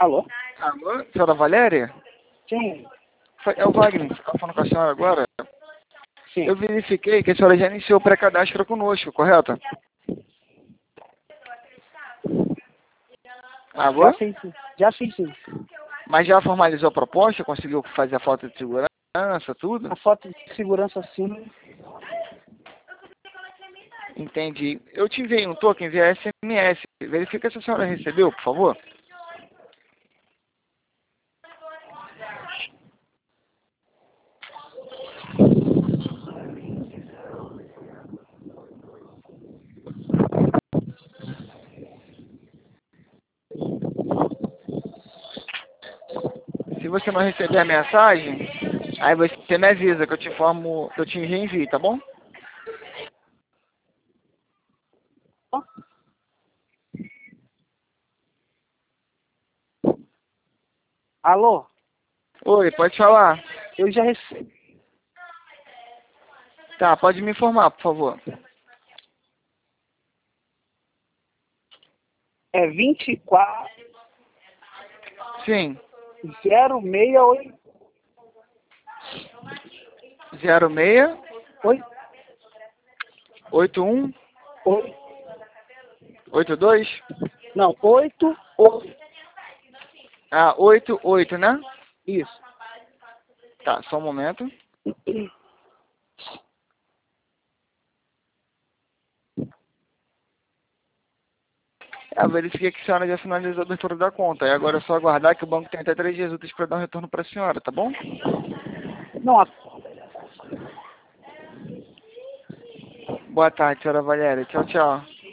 Alô? Alô, senhora Valéria? Sim. É o Wagner, você está falando com a senhora agora? Sim. Eu verifiquei que a senhora já iniciou o pré-cadastro conosco, correto? Alô? Já fiz sim. Mas já formalizou a proposta? Conseguiu fazer a foto de segurança, tudo? A foto de segurança sim. Entendi. Eu te enviei um token via SMS. Verifica se a senhora recebeu, por favor. Se você não receber a mensagem, aí você me avisa que eu te informo, que eu te reenvio, tá bom? Alô? Oi, pode falar. Eu já recebi. Tá, pode me informar, por favor. É 24 Sim. 068. 06 Oi? 81 Oi? 82? Não, 88. Ah, 88, né? Isso. Tá, só um momento. Eu verifiquei que a senhora já finalizou a abertura da conta. E agora é só aguardar que o banco tem até 3 dias úteis para dar um retorno para a senhora, tá bom? Não, Boa tarde, senhora Valéria. Tchau, tchau.